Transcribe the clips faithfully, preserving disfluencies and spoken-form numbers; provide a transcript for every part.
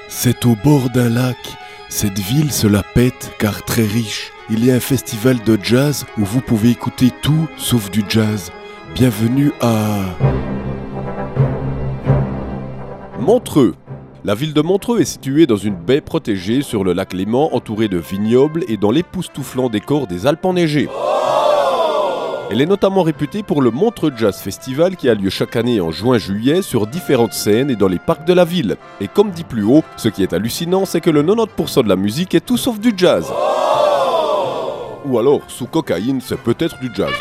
C'est au bord d'un lac. Cette ville se la pète car très riche. Il y a un festival de jazz où vous pouvez écouter tout sauf du jazz. Bienvenue à... Montreux. La ville de Montreux est située dans une baie protégée sur le lac Léman, entourée de vignobles et dans l'époustouflant décor des Alpes enneigées. Elle est notamment réputée pour le Montreux Jazz Festival qui a lieu chaque année en juin-juillet sur différentes scènes et dans les parcs de la ville. Et comme dit plus haut, ce qui est hallucinant, c'est que le quatre-vingt-dix pour cent de la musique est tout sauf du jazz. Ou alors, sous cocaïne, c'est peut-être du jazz.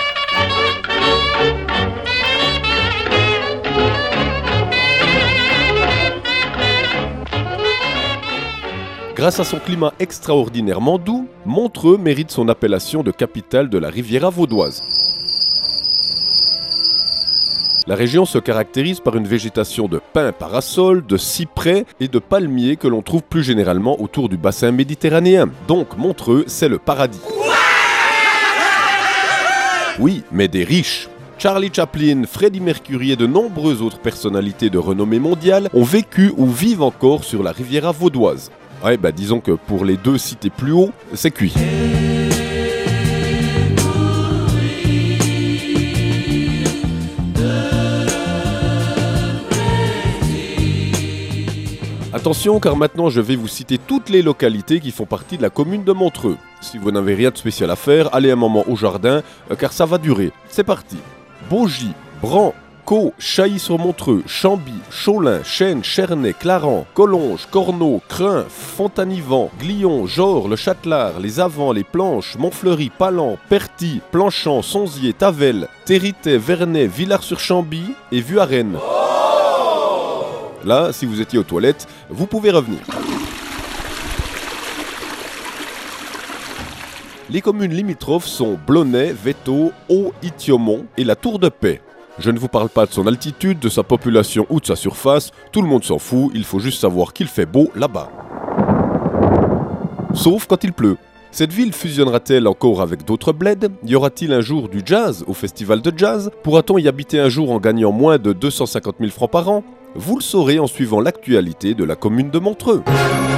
Grâce à son climat extraordinairement doux, Montreux mérite son appellation de capitale de la Riviera vaudoise. La région se caractérise par une végétation de pins parasols, de cyprès et de palmiers que l'on trouve plus généralement autour du bassin méditerranéen. Donc Montreux, c'est le paradis. Oui, mais des riches. Charlie Chaplin, Freddie Mercury et de nombreuses autres personnalités de renommée mondiale ont vécu ou vivent encore sur la Riviera vaudoise. Ouais, bah disons que pour les deux cités plus haut, c'est cuit. Attention, car maintenant je vais vous citer toutes les localités qui font partie de la commune de Montreux. Si vous n'avez rien de spécial à faire, allez un moment au jardin, car ça va durer. C'est parti. Baugy, Bran, Caux, Chailly-sur-Montreux, Chambly, Chaulin, Chênes, Chernay, Clarens, Collonges, Cornaux, Crin, Fontanivan, Glion, Jors, Le Châtelard, Les Avants, Les Planches, Montfleury, Palan, Perty, Planchamp, Sonzier, Tavel, Territet, Vernet, Villars-sur-Chambly et Vuarrennes. Là, si vous étiez aux toilettes, vous pouvez revenir. Les communes limitrophes sont Blonay, Véto, Haut-Ithiaumont et la Tour de Paix. Je ne vous parle pas de son altitude, de sa population ou de sa surface, tout le monde s'en fout, il faut juste savoir qu'il fait beau là-bas. Sauf quand il pleut. Cette ville fusionnera-t-elle encore avec d'autres bleds? Y aura-t-il un jour du jazz au festival de jazz? Pourra-t-on y habiter un jour en gagnant moins de deux cent cinquante mille francs par an? Vous le saurez en suivant l'actualité de la commune de Montreux.